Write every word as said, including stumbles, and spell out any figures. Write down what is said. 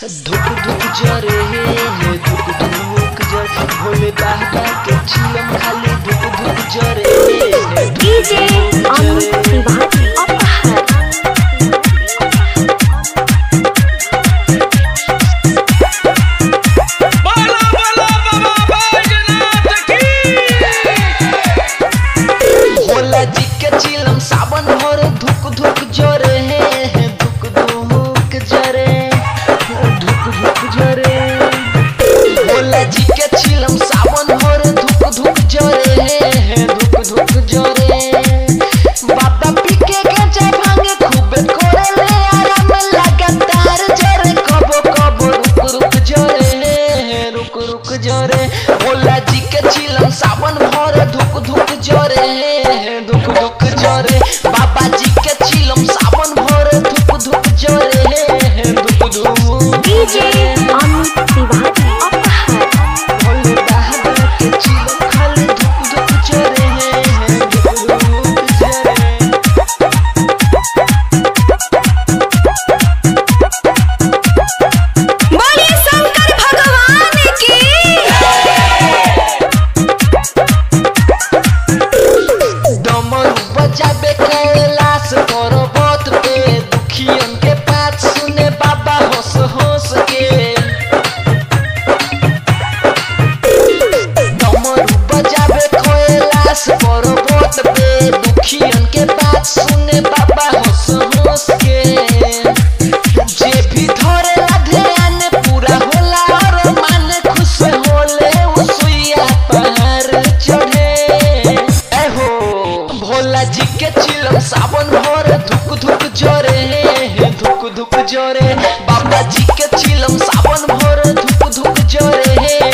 धुक धुक जरे धुक धुक जरे भोले बाबा के चिलम खाली धुक धुक जरे डीजे अमित तिवारी अपहर बोला बोला बाबा बैजनाथ की भोला जी के चिलम सावन भर धुक धुक जरे धुक धुक जरे धुक धुक जरे भोला जी के चिलम सावन भर धुक धुक जरे धुक धुक जरे बाबा पी के गांजा भांगे खूबे कोरेले आराम लगातार जरे कबो कबो रुक रुक जरे रुक रुक जरे भोला जी के चिलम सावन भर धुक धुक जरे धुक धुक जरे बाबा जी के चिलम सावन भर धुक धुक जरे धुक धुक डीजे अमित तिवारी अपहर भोले बाबा के चिलम खाली धुक धुक जरे धुक धुक जरे बोलिए शंकर भगवान की डमरू बजाबे कैलाश पर्वत पे दुखियन के बात सुने बाबा हंस हंस के डमरू बजाबे कैलाश पर्वत पे दुखियन के बात सुने बाबा हंस हंस के जे भी धरेला ध्यान पूरा होला और मन खुश होले उ सुइया पहाड़ चढ़े ए हो भोला जी के चिलम सावन भर धुक धुक जरे धुक धुक जरे बाबा जी के चिलम सावन भर धुक धुक जरे